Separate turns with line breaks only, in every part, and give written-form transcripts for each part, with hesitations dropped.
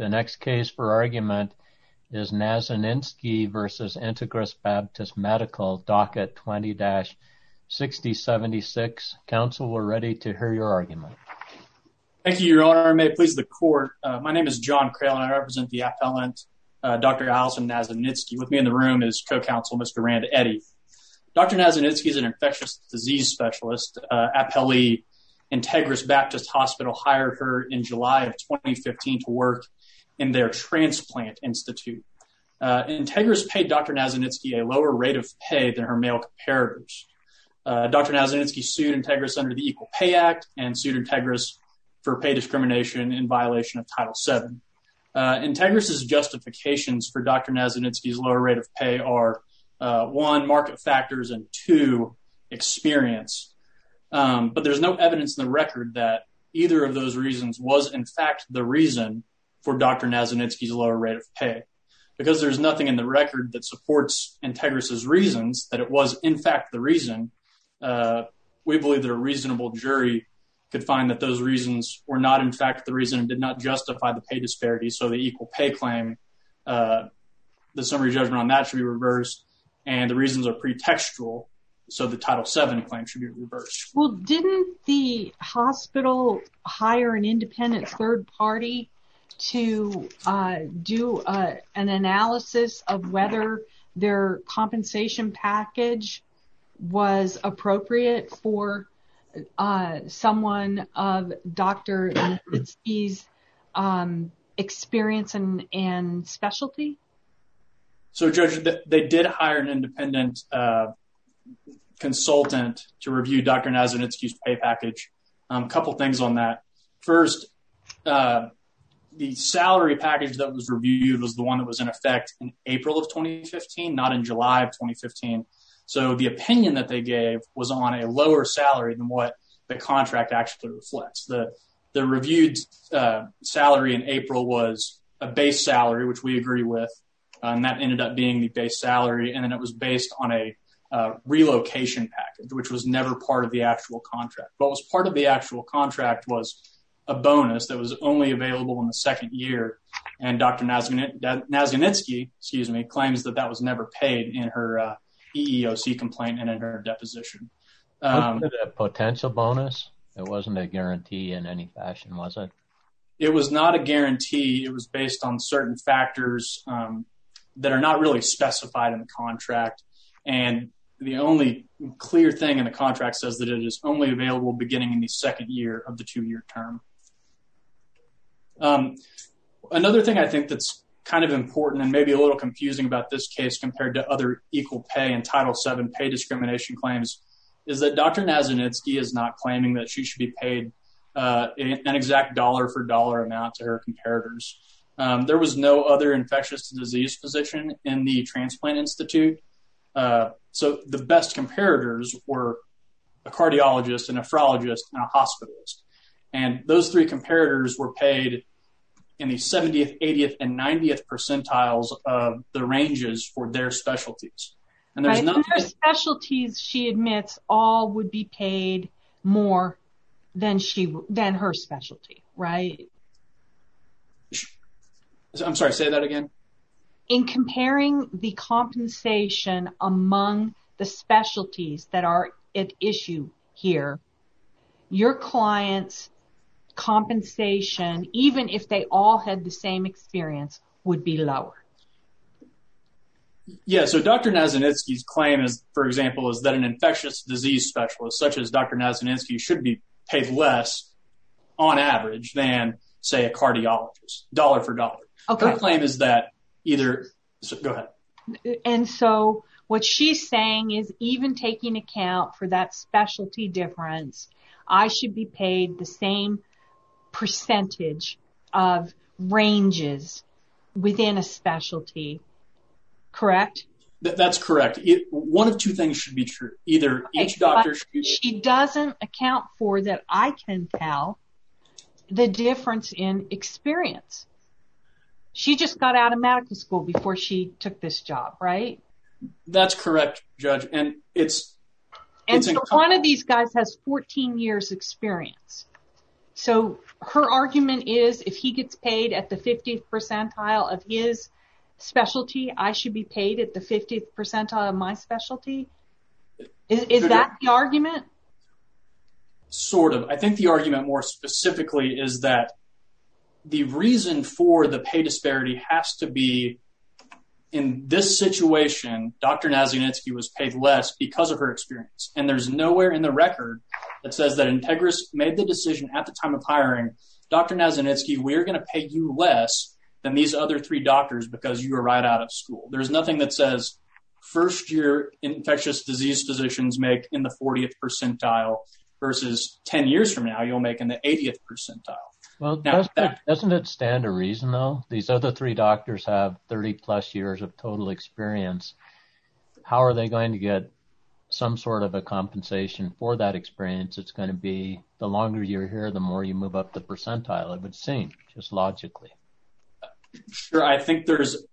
The next case for argument is Nazaninski v. Integris Baptist Medical, docket 20-6076. Counsel, we're ready to hear your argument.
Thank you, Your Honor. May it please the Court. My name is John Crail, and I represent the appellant, Dr. Allison Nazaninski. With me in the room is co-counsel Mr. Rand Eddy. Dr. Nazaninski is an infectious disease specialist. Appellee Integris Baptist Hospital hired her in July of 2015 to work in their transplant institute. Integris paid Dr. Nazaninski a lower rate of pay than her male comparators. Dr. Nazaninski sued Integris under the Equal Pay Act and sued Integris for pay discrimination in violation of Title VII. Integris's justifications for Dr. Nazaninski's lower rate of pay are, one, market factors, and two, experience. But there's no evidence in the record that either of those reasons was, in fact, the reason for Dr. Nazaninski's lower rate of pay. Because there's nothing in the record that supports Integris's reasons that it was, in fact, the reason, we believe that a reasonable jury could find that those reasons were not, in fact, the reason and did not justify the pay disparity. So the equal pay claim, the summary judgment on that should be reversed, and the reasons are pretextual. So the Title VII claim should be reversed.
Well, didn't the hospital hire an independent third party to do an analysis of whether their compensation package was appropriate for someone of Dr. Nazaninski's experience and specialty?
So, Judge, they did hire an independent consultant to review Dr. Nazaninski's pay package. A couple things on that. First, the salary package that was reviewed was the one that was in effect in April of 2015, not in July of 2015. So the opinion that they gave was on a lower salary than what the contract actually reflects. The reviewed salary in April was a base salary, which we agree with, and that ended up being the base salary, and then it was based on a relocation package, which was never part of the actual contract. What was part of the actual contract was a bonus that was only available in the second year, and Dr. Nazaninski, claims that was never paid in her EEOC complaint and in her deposition.
Was it a potential bonus? It wasn't a guarantee in any fashion, was it?
It was not a guarantee. It was based on certain factors that are not really specified in the contract, and the only clear thing in the contract says that it is only available beginning in the second year of the 2-year term. Another thing I think that's kind of important and maybe a little confusing about this case compared to other equal pay and Title VII pay discrimination claims is that Dr. Nazaninski is not claiming that she should be paid an exact dollar-for-dollar amount to her comparators. There was no other infectious disease physician in the transplant institute, so the best comparators were a cardiologist, a nephrologist, and a hospitalist. And those three comparators were paid in the 70th, 80th, and 90th percentiles of the ranges for their specialties. And there's
nothing. Their specialties, she admits, all would be paid more than her specialty, right?
I'm sorry, say that again?
In comparing the compensation among the specialties that are at issue here, your client's compensation, even if they all had the same experience, would be lower.
Yeah, so Dr. Nazaninski's claim is, for example, is that an infectious disease specialist, such as Dr. Nazaninski, should be paid less on average than, say, a cardiologist, dollar for dollar. Okay. Her claim is that go ahead.
And so what she's saying is, even taking account for that specialty difference, I should be paid the same percentage of ranges within a specialty, correct?
That's correct. One of two things should be true. Either each doctor should be...
She doesn't account for, that I can tell, the difference in experience. She just got out of medical school before she took this job, right?
That's correct, Judge. And
so one of these guys has 14 years experience. So her argument is if he gets paid at the 50th percentile of his specialty, I should be paid at the 50th percentile of my specialty. Is that the argument?
Sort of. I think the argument more specifically is that the reason for the pay disparity has to be, in this situation, Dr. Nazianitsky was paid less because of her experience. And there's nowhere in the record that says that Integris made the decision at the time of hiring, Dr. Nazianitsky, we're going to pay you less than these other 3 doctors because you are right out of school. There's nothing that says first-year infectious disease physicians make in the 40th percentile versus 10 years from now you'll make in the 80th percentile.
Well, now, doesn't it stand to reason, though? These other 3 doctors have 30-plus years of total experience. How are they going to get some sort of a compensation for that experience? It's going to be the longer you're here, the more you move up the percentile, it would seem, just logically.
Sure, I think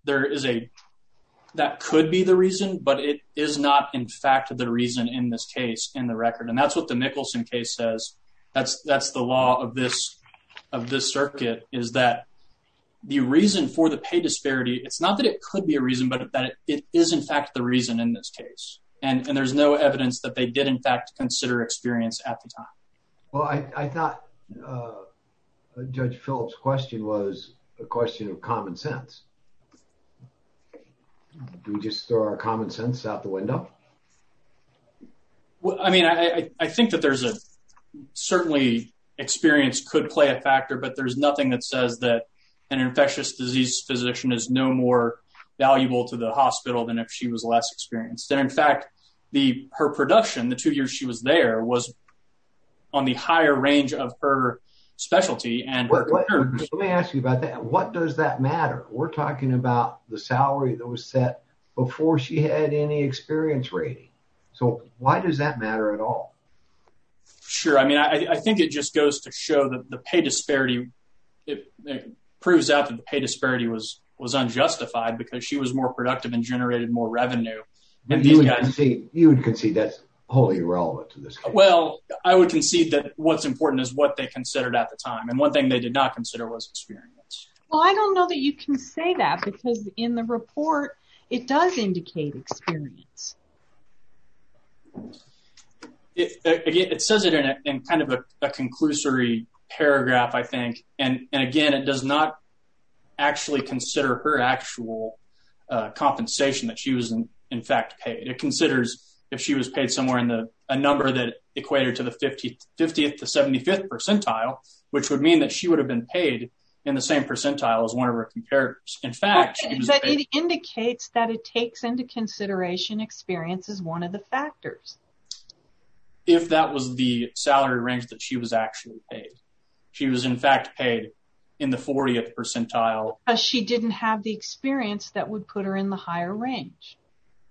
that could be the reason, but it is not, in fact, the reason in this case in the record. And that's what the Mickelson case says. That's the law of this circuit, is that the reason for the pay disparity, it's not that it could be a reason, but that it is, in fact, the reason in this case. And there's no evidence that they did, in fact, consider experience at the time.
Well, I thought Judge Phillips' question was a question of common sense. Do we just throw our common sense out the window?
Well, I mean, I think that there's certainly experience could play a factor, but there's nothing that says that an infectious disease physician is no more valuable to the hospital than if she was less experienced. And in fact, her production, the 2 years she was there, was on the higher range of her specialty and her competitors.
Let me ask you about that. What does that matter? We're talking about the salary that was set before she had any experience rating. So why does that matter at all?
Sure. I mean, I think it just goes to show that the pay disparity, it proves out that the pay disparity was unjustified because she was more productive and generated more revenue. And
you would concede that's wholly irrelevant to this case.
Well, I would concede that what's important is what they considered at the time. And one thing they did not consider was experience.
Well, I don't know that you can say that because in the report, it does indicate experience.
It says it in kind of a conclusory paragraph, I think. And again, it does not actually consider her actual compensation that she was in fact paid. It considers if she was paid somewhere in a number that equated to the 50th to 75th percentile, which would mean that she would have been paid in the same percentile as one of her competitors. In fact,
it indicates that it takes into consideration experience as one of the factors.
If that was the salary range that she was actually paid. She was in fact paid in the 40th percentile.
Because she didn't have the experience that would put her in the higher range.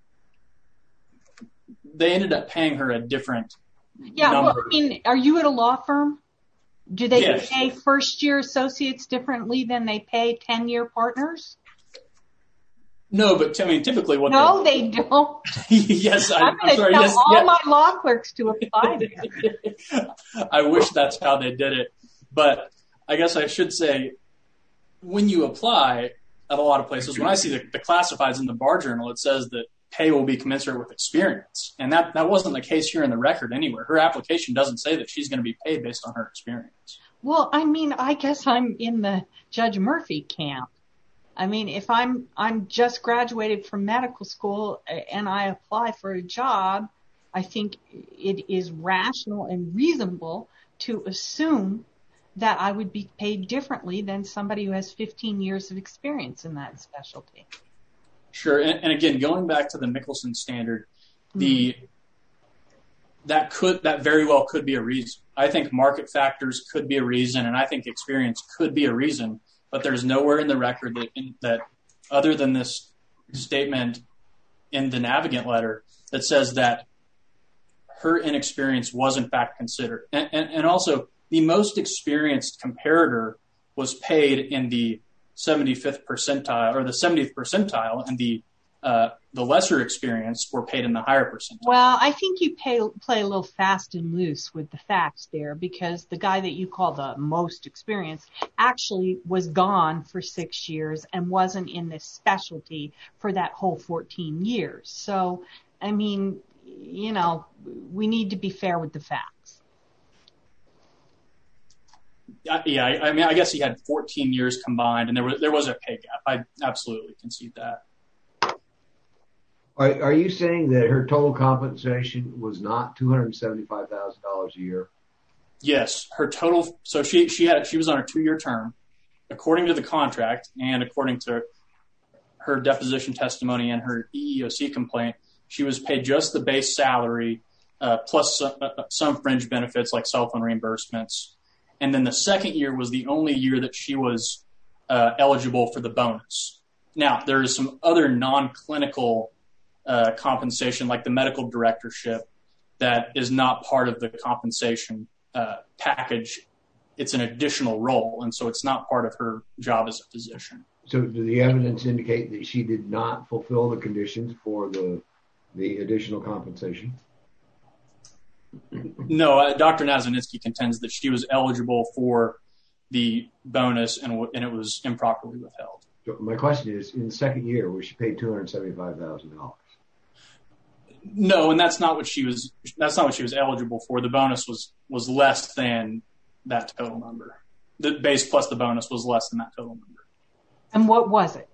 They ended up paying her a different number.
Well, I mean, are you at a law firm? Do they
Yes.
pay first-year associates differently than they pay 10-year partners?
No, but I mean, typically what
No, they don't.
Yes,
I'm going to tell
yes,
all my law clerks to apply there.
I wish that's how they did it. But I guess I should say, when you apply at a lot of places, when I see the classifieds in the Bar Journal, it says that pay will be commensurate with experience. And that wasn't the case here in the record anywhere. Her application doesn't say that she's going to be paid based on her experience.
Well, I mean, I guess I'm in the Judge Murphy camp. I mean, if I'm just graduated from medical school and I apply for a job, I think it is rational and reasonable to assume that I would be paid differently than somebody who has 15 years of experience in that specialty.
Sure. And again, going back to the Mickelson standard, that very well could be a reason. I think market factors could be a reason, and I think experience could be a reason. But there's nowhere in the record that other than this statement in the Navigant letter that says that her inexperience was in fact considered. And also, the most experienced comparator was paid in the 75th percentile or the 70th percentile, and the the lesser experienced were paid in the higher percentile.
Well, I think you play a little fast and loose with the facts there, because the guy that you call the most experienced actually was gone for 6 years and wasn't in this specialty for that whole 14 years. So, I mean, you know, we need to be fair with the facts.
Yeah, I mean, I guess he had 14 years combined, and there was a pay gap. I absolutely concede that.
Are you saying that her total compensation was not $275,000 a year?
Yes, her total. So she was on a 2-year term, according to the contract and according to her deposition testimony and her EEOC complaint. She was paid just the base salary plus some fringe benefits like cell phone reimbursements. And then the second year was the only year that she was eligible for the bonus. Now, there is some other non-clinical compensation, like the medical directorship, that is not part of the compensation package. It's an additional role, and so it's not part of her job as a physician.
So do the evidence indicate that she did not fulfill the conditions for the additional compensation?
No, Dr. Nazanitsky contends that she was eligible for the bonus and it was improperly withheld.
So my question is, in the second year, was she paid $275,000?
No, and that's not what she was eligible for. The bonus was less than that total number. The base plus the bonus was less than that total number.
And what was it?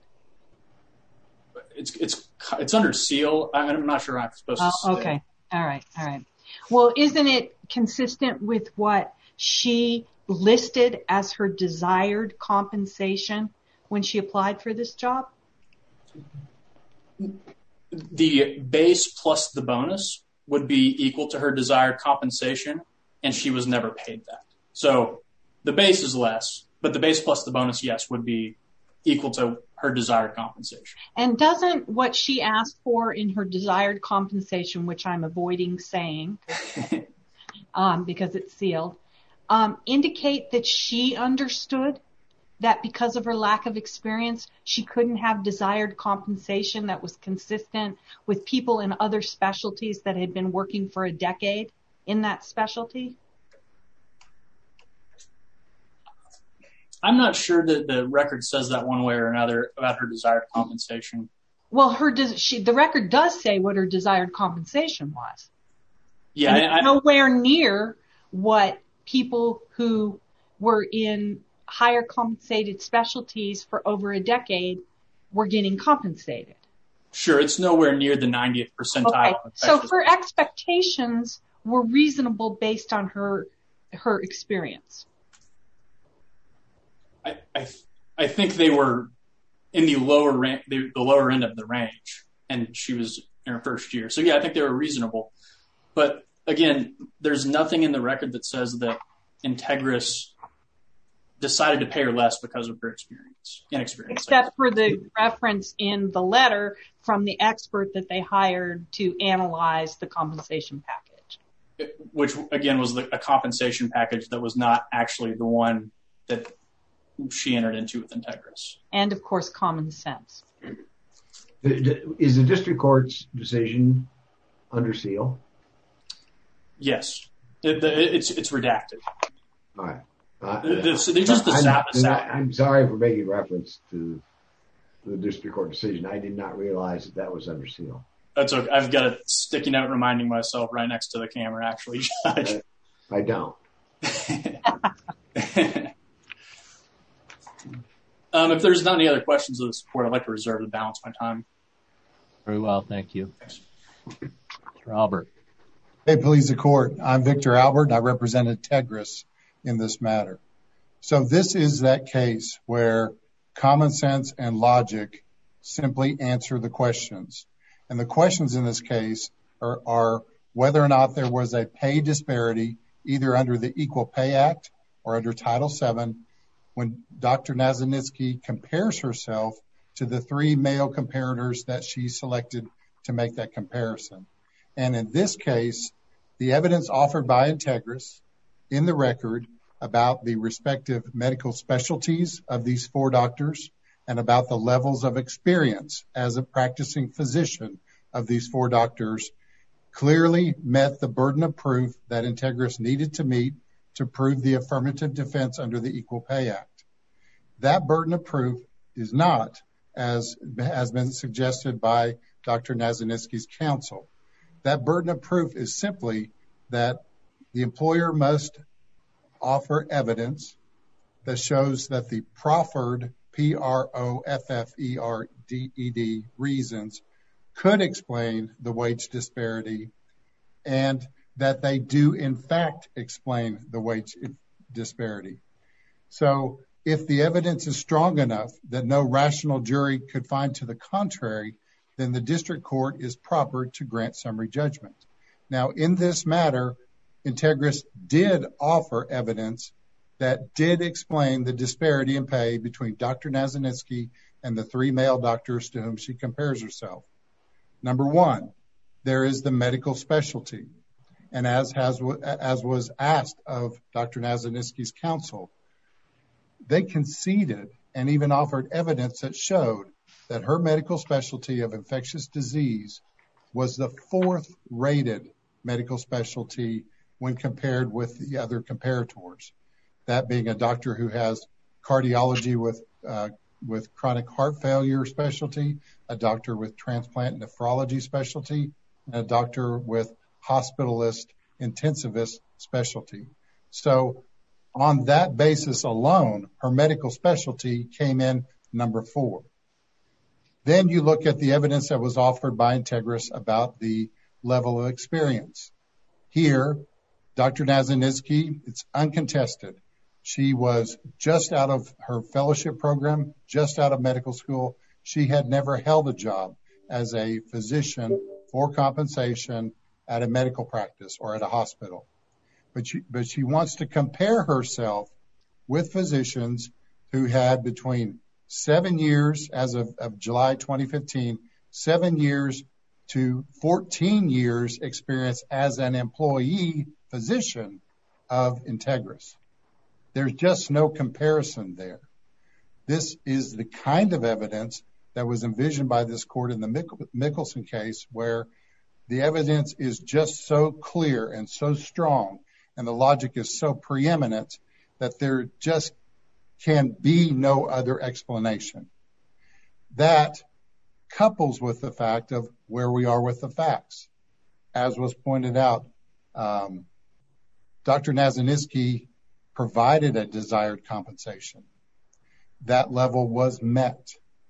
It's under seal. I'm not sure I'm supposed to say.
Okay. All right. Well, isn't it consistent with what she listed as her desired compensation when she applied for this job?
The base plus the bonus would be equal to her desired compensation, and she was never paid that. So the base is less, but the base plus the bonus, yes, would be equal to her desired compensation.
And doesn't what she asked for in her desired compensation, which I'm avoiding saying because it's sealed, indicate that she understood that because of her lack of experience, she couldn't have desired compensation that was consistent with people in other specialties that had been working for a decade in that specialty?
I'm not sure that the record says that one way or another about her desired compensation.
Well, the record does say what her desired compensation was.
Yeah,
and it's nowhere near what people who were in higher compensated specialties for over a decade were getting compensated.
Sure, it's nowhere near the 90th percentile.
Okay. So her expectations were reasonable based on her experience.
I think they were in the lower end of the range, and she was in her first year. So yeah, I think they were reasonable. But again, there's nothing in the record that says that Integris decided to pay her less because of her inexperience.
Except for the reference in the letter from the expert that they hired to analyze the compensation package.
Which, again, was a compensation package that was not actually the one that she entered into with Integris.
And, of course, common sense.
Is the district court's decision under seal?
Yes. It's redacted.
All right. I'm sorry for making reference to the district court decision. I did not realize that was under seal.
That's okay. I've got a sticky note reminding myself right next to the camera, actually, Judge.
I don't.
If there's not any other questions of the support, I'd like to reserve the balance of my time.
Very well, thank you. Mr. Albert.
Hey, please, the court. I'm Victor Albert, and I represent Integris in this matter. So this is that case where common sense and logic simply answer the questions. And the questions in this case are whether or not there was a pay disparity either under the Equal Pay Act or under Title VII when Dr. Nazanitsky compares herself to the 3 male comparators that she selected to make that comparison. And in this case, the evidence offered by Integris in the record about the respective medical specialties of these 4 doctors, and about the levels of experience as a practicing physician of these 4 doctors clearly met the burden of proof that Integris needed to meet to prove the affirmative defense under the Equal Pay Act. That burden of proof is not, as has been suggested by Dr. Nazanitzky's counsel. That burden of proof is simply that the employer must offer evidence that shows that the proffered PROFFERDED reasons could explain the wage disparity, and that they do in fact explain the wage disparity. So if the evidence is strong enough that no rational jury could find to the contrary, then the district court is proper to grant summary judgment. Now, in this matter, Integris did offer evidence that did explain the disparity in pay between Dr. Nazanitzky and the 3 male doctors to whom she compares herself. Number 1, there is the medical specialty. And as was asked of Dr. Nazanitzky's counsel, they conceded and even offered evidence that showed that her medical specialty of infectious disease was the 4th rated medical specialty when compared with the other comparators. That being a doctor who has cardiology with chronic heart failure specialty, a doctor with transplant nephrology specialty, and a doctor with hospitalist intensivist specialty. So on that basis alone, her medical specialty came in number 4. Then you look at the evidence that was offered by Integris about the level of experience. Here, Dr. Nazanitzky, it's uncontested. She was just out of her fellowship program, just out of medical school. She had never held a job as a physician for compensation at a medical practice or at a hospital. But she wants to compare herself with physicians who had between 7 years as of July 2015, 7 years to 14 years experience as an employee physician of Integris. There's just no comparison there. This is the kind of evidence that was envisioned by this court in the Mickelson case, where the evidence is just so clear and so strong, and the logic is so preeminent that there just can be no other explanation. That couples with the fact of where we are with the facts. As was pointed out, Dr. Nazanitzky provided a desired compensation. That level was met.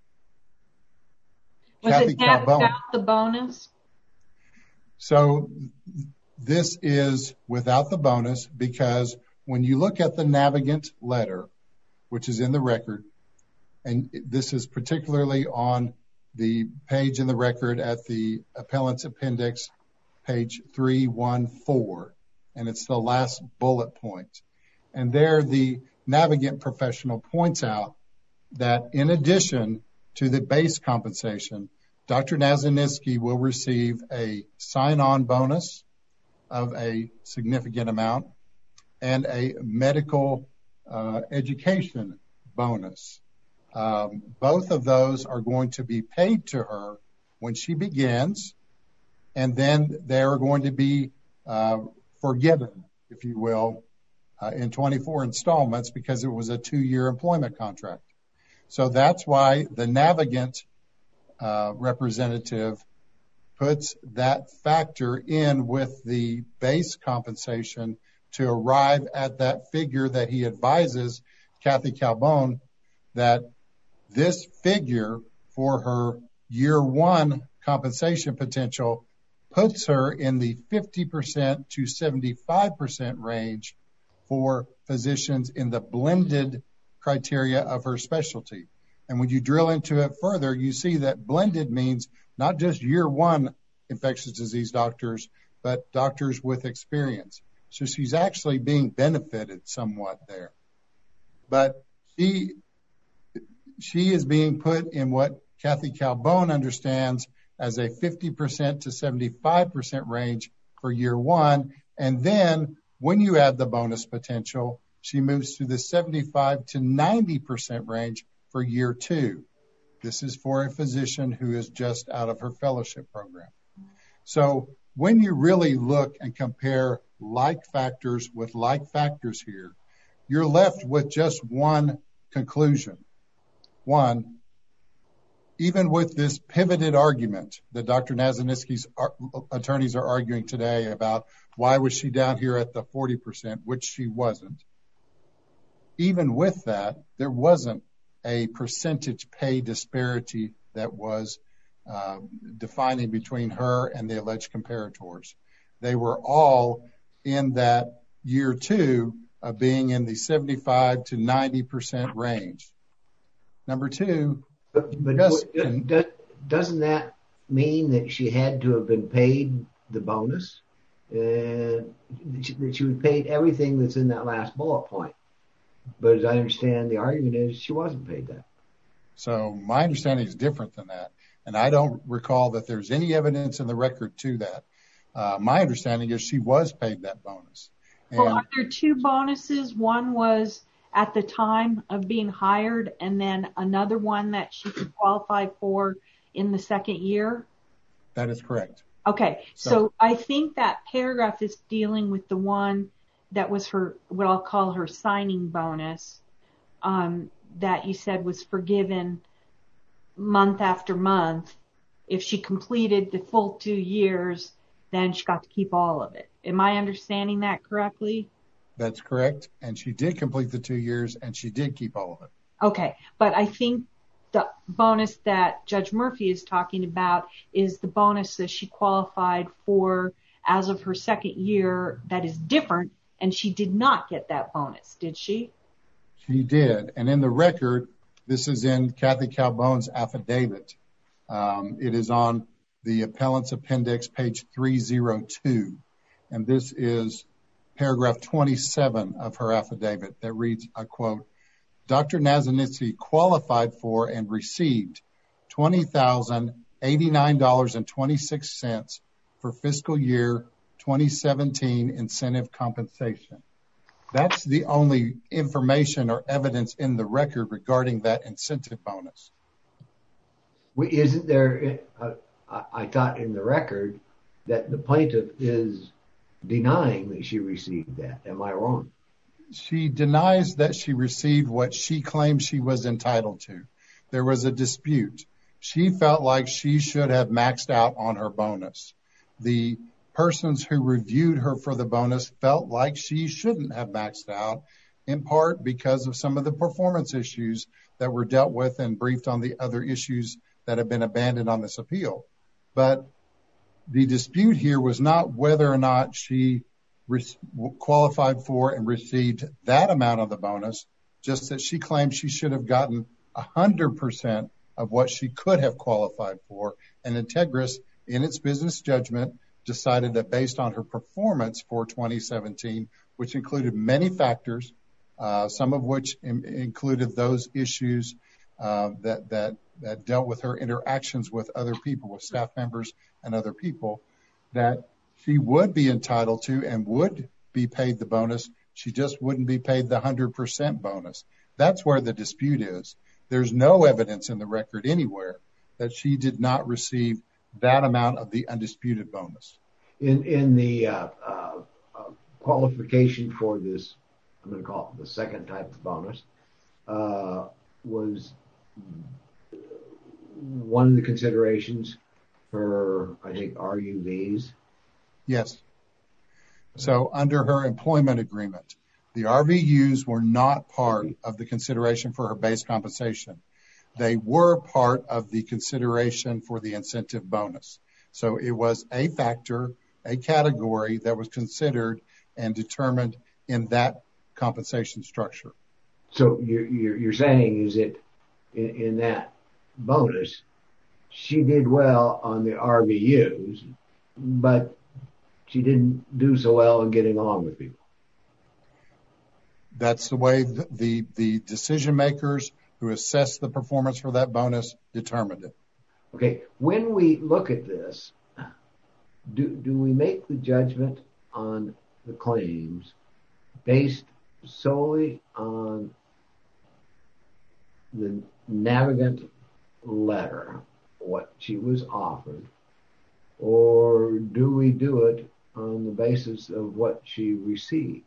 Was it that without the bonus?
So this is without the bonus, because when you look at the Navigant letter, which is in the record, and this is particularly on the page in the record at the appellant's appendix, page 314, and it's the last bullet point. And there the Navigant professional points out that in addition to the base compensation, Dr. Nazanitzky will receive a sign-on bonus of a significant amount and a medical education bonus. Both of those are going to be paid to her when she begins, and then they're going to be forgiven, if you will, in 24 installments, because it was a 2-year employment contract. So that's why the Navigant representative puts that factor in with the base compensation to arrive at that figure that he advises Kathy Calbone, that this figure for her year 1 compensation potential puts her in the 50% to 75% range for physicians in the blended criteria of her specialty. And when you drill into it further, you see that blended means not just year 1 infectious disease doctors, but doctors with experience. So she's actually being benefited somewhat there. But she is being put in what Kathy Calbone understands as a 50% to 75% range for year 1. And then when you add the bonus potential, she moves to the 75 to 90% range for year 2. This is for a physician who is just out of her fellowship program. So when you really look and compare like factors with like factors here, you're left with just one conclusion. One, even with this pivoted argument that Dr. Nazanitzky's attorneys are arguing today about why was she down here at the 40%, which she wasn't. Even with that, there wasn't a percentage pay disparity that was defining between her and the alleged comparators. They were all in that year 2 of being in the 75 to 90% range. Number 2,
doesn't that mean that she had to have been paid the bonus? That she was paid everything that's in that last bullet point. But as I understand, the argument is she wasn't paid that.
So my understanding is different than that. And I don't recall that there's any evidence in the record to that. My understanding is she was paid that bonus.
Well, are there 2 bonuses? One was at the time of being hired, and then another one that she could qualify for in the second year?
That is correct.
Okay, so I think that paragraph is dealing with the one that was her, what I'll call her signing bonus, that you said was forgiven month after month. If she completed the full 2 years, then she got to keep all of it. Am I understanding that correctly?
That's correct. And she did complete the 2 years, and she did keep all of it.
Okay, but I think the bonus that Judge Murphy is talking about is the bonus that she qualified for as of her second year that is different, and she did not get that bonus, did she?
She did. And in the record, this is in Kathy Calbone's affidavit. It is on the appellant's appendix, page 302. And this is paragraph 27 of her affidavit that reads, I quote, Dr. Nazanitzky qualified for and received $20,089.26 for fiscal year 2017 incentive compensation. That's the only information or evidence in the record regarding that incentive bonus.
Isn't there, I thought in the record that the plaintiff is denying that she received that. Am I wrong?
She denies that she received what she claimed she was entitled to. There was a dispute. She felt like she should have maxed out on her bonus. The persons who reviewed her for the bonus felt like she shouldn't have maxed out, in part because of some of the performance issues that were dealt with and briefed on the other issues that have been abandoned on this appeal. But the dispute here was not whether or not she qualified for and received that amount of the bonus, just that she claimed she should have gotten 100% of what she could have qualified for. And Integris, in its business judgment, decided that based on her performance for 2017, which included many factors, some of which included those issues that dealt with her interactions with other people, with staff members and other people, that she would be entitled to and would be paid the bonus. She just wouldn't be paid the 100% bonus. That's where the dispute is. There's no evidence in the record anywhere that she did not receive that amount of the undisputed bonus.
In the qualification for this, I'm going to call it the second type of bonus, was one of the considerations for, I think, RUVs?
Yes. So under her employment agreement, the RVUs were not part of the consideration for her base compensation. They were part of the consideration for the incentive bonus. So it was a factor, a category that was considered and determined in that compensation structure.
So you're saying is that in that bonus, she did well on the RVUs, but she didn't do so well in getting along with people.
That's the way the decision makers who assessed the performance for that bonus determined it.
Okay, when we look at this, do we make the judgment on the claims based solely on the Navigant letter, what she was offered, or do we do it on the basis of what she received?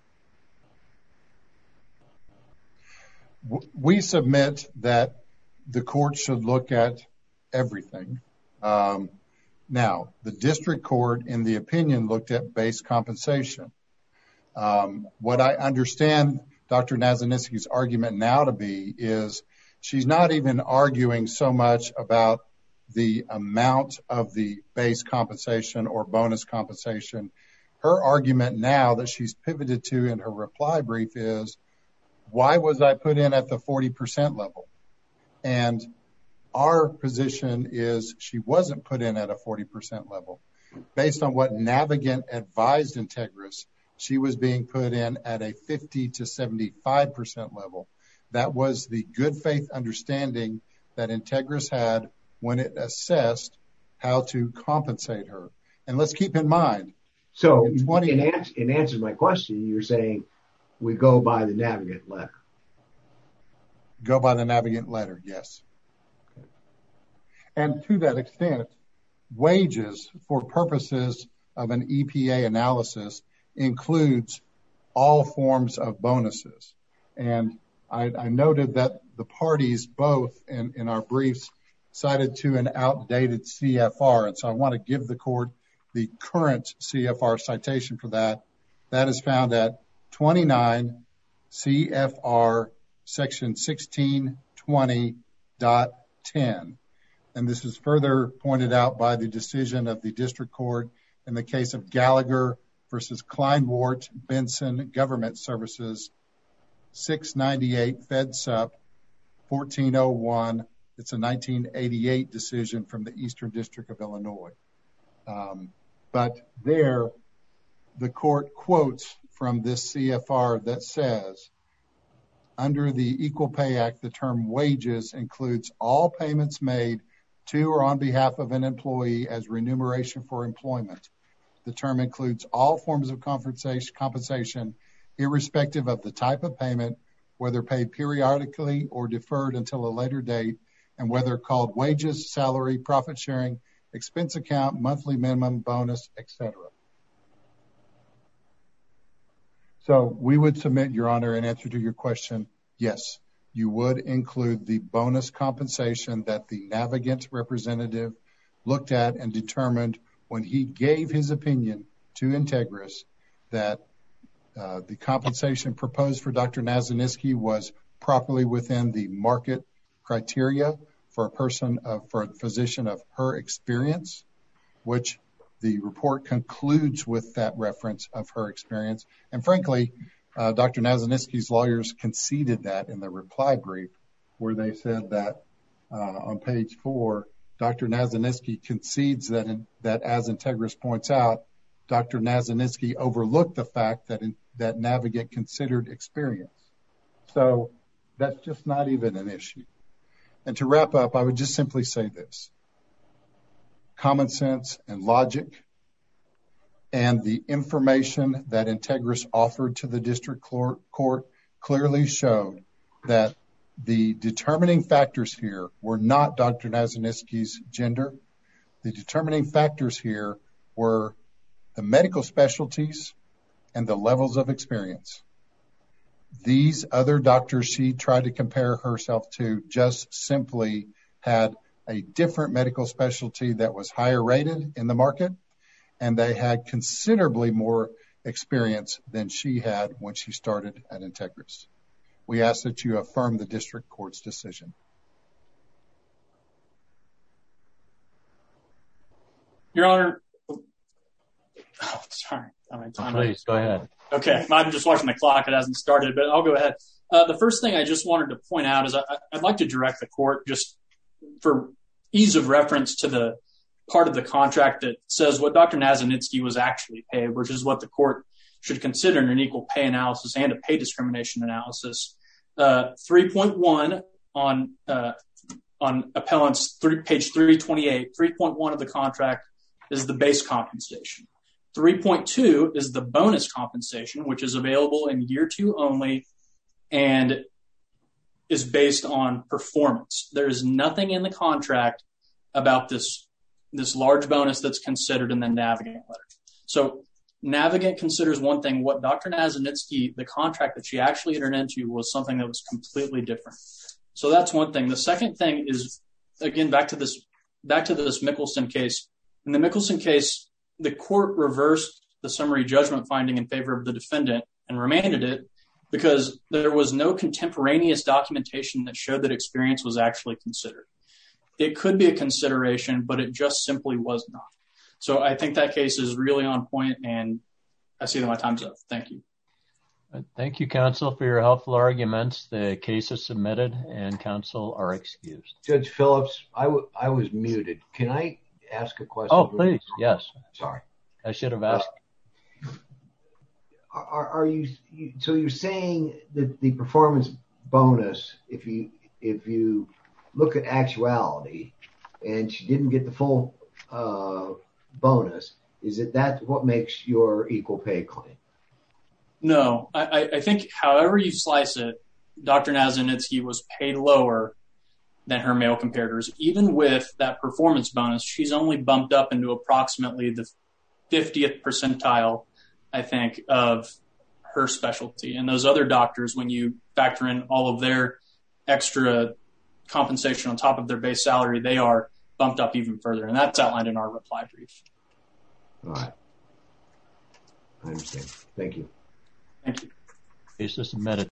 We submit that the court should look at everything. Now, the district court, in the opinion, looked at base compensation. What I understand Dr. Nazaniski's argument now to be is she's not even arguing so much about the amount of the base compensation or bonus compensation. Her argument now that she's pivoted to in her reply brief is, why was I put in at the 40% level? And our position is she wasn't put in at a 40% level. Based on what Navigant advised Integris, she was being put in at a 50 to 75% level. That was the good faith understanding that Integris had when it assessed how to compensate her. And let's keep in mind.
So in answer to my question, you're saying we go by the Navigant letter.
Go by the Navigant letter, yes. Okay. And to that extent, wages for purposes of an EPA analysis includes all forms of bonuses. And I noted that the parties both in our briefs cited to an outdated CFR. And so I want to give the court the current CFR citation for that. That is found at 29 CFR section 1620.10. And this is further pointed out by the decision of the district court in the case of Gallagher versus Kleinwort Benson Government Services, 698 Fed Sup 1401. It's a 1988 decision from the Eastern District of Illinois. But there, the court quotes from this CFR that says, under the Equal Pay Act, the term wages includes all payments made to or on behalf of an employee as remuneration for employment. The term includes all forms of compensation, irrespective of the type of payment, whether paid periodically or deferred until a later date, and whether called wages, salary, profit sharing, expense account, monthly minimum, bonus, etc. So we would submit, Your Honor, in answer to your question, yes, you would include the bonus compensation that the Navigant representative looked at and determined when he gave his opinion to Integris that the compensation proposed for Dr. Nazaniski was properly within the market criteria for a physician of her experience, which the report concludes with that reference of her experience. And frankly, Dr. Nazaniski's lawyers conceded that in the reply brief, where they said that on page 4, Dr. Nazaniski concedes that as Integris points out, Dr. Nazaniski overlooked the fact that Navigant considered experience. So that's just not even an issue. And to wrap up, I would just simply say this. Common sense and logic and the information that Integris offered to the district court clearly showed that the determining factors here were not Dr. Nazaniski's gender. The determining factors here were the medical specialties and the levels of experience. These other doctors she tried to compare herself to just simply had a different medical specialty that was higher rated in the market, and they had considerably more experience than she had when she started at Integris. We ask that you affirm the district court's decision.
Your Honor, sorry.
Please, go ahead.
Okay, I'm just watching the clock. It hasn't started, but I'll go ahead. The first thing I just wanted to point out is I'd like to direct the court, just for ease of reference, to the part of the contract that says what Dr. Nazaniski was actually paid, which is what the court should consider in an equal pay analysis and a pay discrimination analysis. 3.1 on appellant's page 328, 3.1 of the contract is the base compensation. 3.2 is the bonus compensation, which is available in year 2 only, and is based on performance. There is nothing in the contract about this large bonus that's considered in the Navigant letter. So Navigant considers one thing. What Dr. Nazanitsky, the contract that she actually entered into, was something that was completely different. So that's one thing. The second thing is, again, back to this Mickelson case. In the Mickelson case, the court reversed the summary judgment finding in favor of the defendant and remanded it because there was no contemporaneous documentation that showed that experience was actually considered. It could be a consideration, but it just simply was not. So I think that case is really on point, and I see that my time's up. Thank you.
Thank you, counsel, for your helpful arguments. The case is submitted and counsel are excused.
Judge Phillips, I was muted. Can I ask a question?
Oh, please. Yes.
Sorry.
I should have asked.
Are you so you're saying that the performance bonus, if you look at actuality and she didn't get the full bonus, is that what makes your equal pay claim?
No, I think however you slice it, Dr. Nazanitsky was paid lower than her male comparators. Even with that performance bonus, she's only bumped up into approximately the 50th percentile, I think, of her specialty. And those other doctors, when you factor in all of their extra compensation on top of their base salary, they are bumped up even further. And that's outlined in our reply brief.
All right. I understand. Thank you.
Thank you.
Case is submitted.